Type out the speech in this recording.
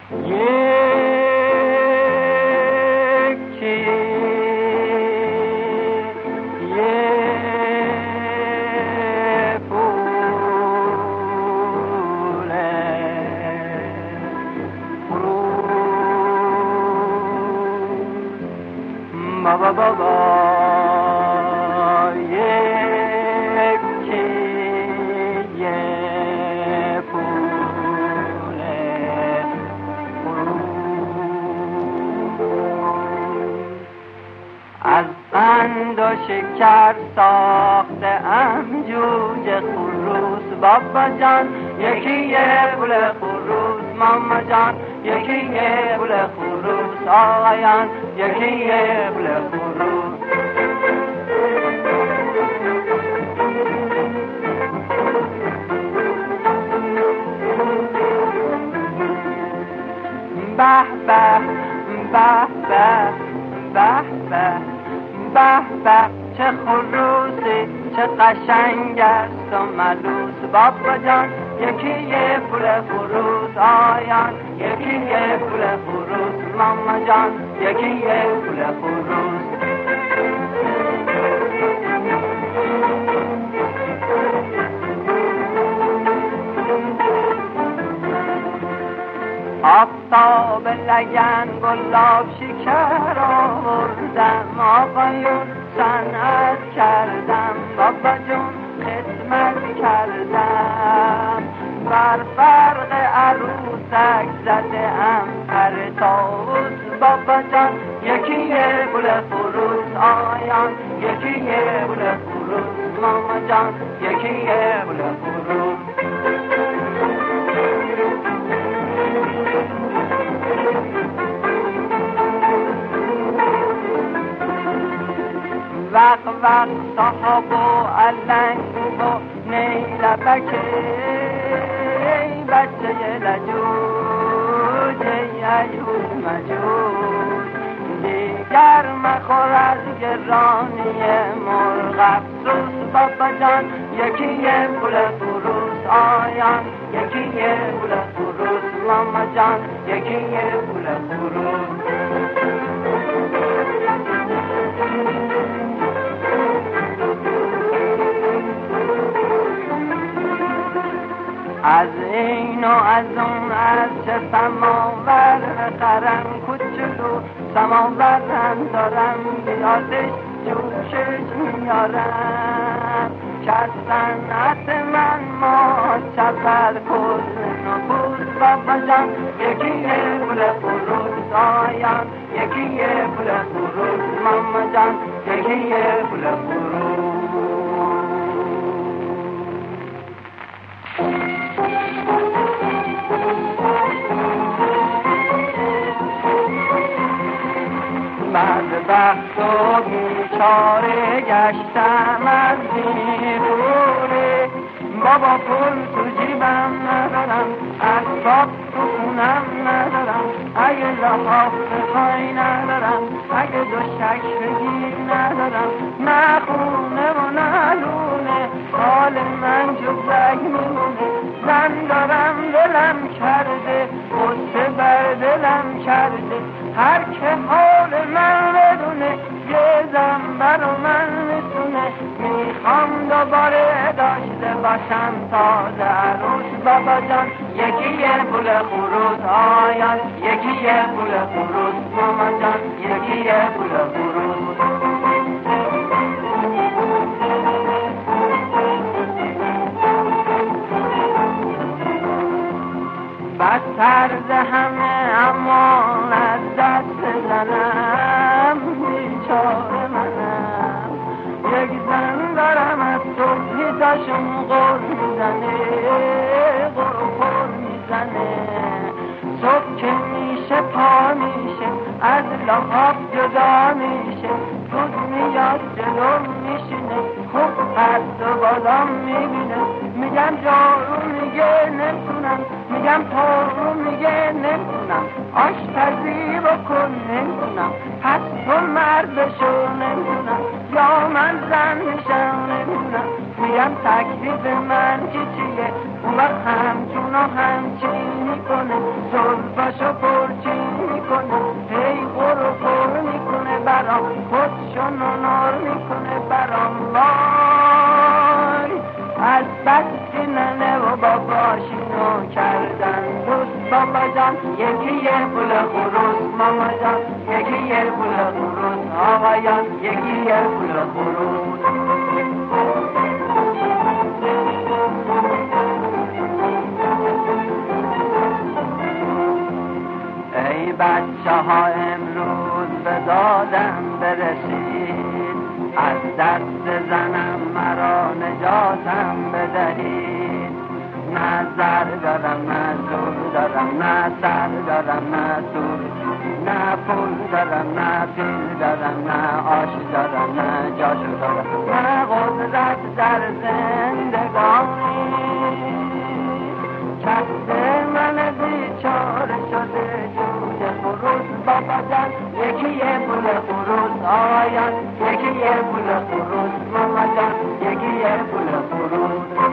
از قند و شکر ساخته ام جوجه خروس بابا جان، یکی یه پول خروس ماما جان، یکی یه پول خروس آقایان، یکی یه پول خروس. به به به به به به به به، چه خروسی چه قشنگ است و ملوس بابا جان، یکی یه پول خروس آیان، یکی یه پول خروس ماما جان، یکی یه پول خروس. آفتاب لگن گلاب شکر آوردم، آقایون صنعت کردم، بابا جون خدمت کردم، بر فرق عروسک زده ام پر طاووس بابا جان، یکی یه پول فروس آیان، یکی یه پول فروس ماما جان، یکی یه پول فروس. وق وق صاحب و علنگ و نیلبکه، ای بچه لجوج ای عیوز مجوز، دیگر مخور از گرانی مرغ افسوس بابا جان، یکی یه پول فروس آیان، یکی یه پول فروس ماما جان، یکی یه پول فروس. از این و از اون از چه سماور بخرم کوچولو، سماور هم دارم بیادش جوشش میارم، که از صنعت من ما چپر کل نفوس بابا جان، یکی یه پول فروس آیان، یکی یه پول فروس ماما جان، یکی یه پول فروس. بدبخت و بیچاره گشتم از بیروره، بابا پول تو جیبم ندارم، اسباب تو خونم ندارم، اگه لحاف بخوای ندارم، اگه دوشک بگیر ندارم، نه خونه و نه لونه، حال من جزک میمونه، زن دارم دلم کرده، غصه بر دلم کرده، هر که حال من بدونه یه زن برا من میتونه، میخوام دوباره داشته باشم تازه عروس بابا جان، یکی یه پول خروس آیان، یکی یه پول خروس ماما جان، یکی یه پول خروس. بدتر ز همه اما از دست زنم، بیچاره منم، یک زن دارم از صبحی تاشون غر میزنه، غر و غر میزنه، صبح که میشه پا میشه از لحاف جدا میشه، زود میاد جلو میشینه، خوب قد و بالام میبینه، میگم جارو میگه نمیتونم، میگم پارو میگه نمیتونم، آشپزی بکن نمیتونم، پس تو مردشو نمیتونم، یا من زن میشم نمیتونم، میگم تکلیف من چیه، اون وقت همچون و همچین میکنه، زلفاشو پرچین میکنه، هی غرغر میکنه برام، خودشو نونار میکنه برام. وای از بس که ننه و باباشینو کردن دوست. بابا جان یکی یه پول خروس، ماما جان یکی یه پول خروس، آقایان یکی یه پول خروس. ای بچه ها امروز به دادم برسید، از دست زنم مرا نجاتم بدهید. نه زر دارم نه زور دارم، نه سر دارم نه سور، نه پول دارم نه پیل دارم، نه آش دارم نه جاشو دارم، نه قدرت در زندگانی. کس من بیچاره شده جوجه خروس. بابا جان یکی یه پول خروس، آقایان یکی یه پول خروس، ماما جان یکی یه پول خروس.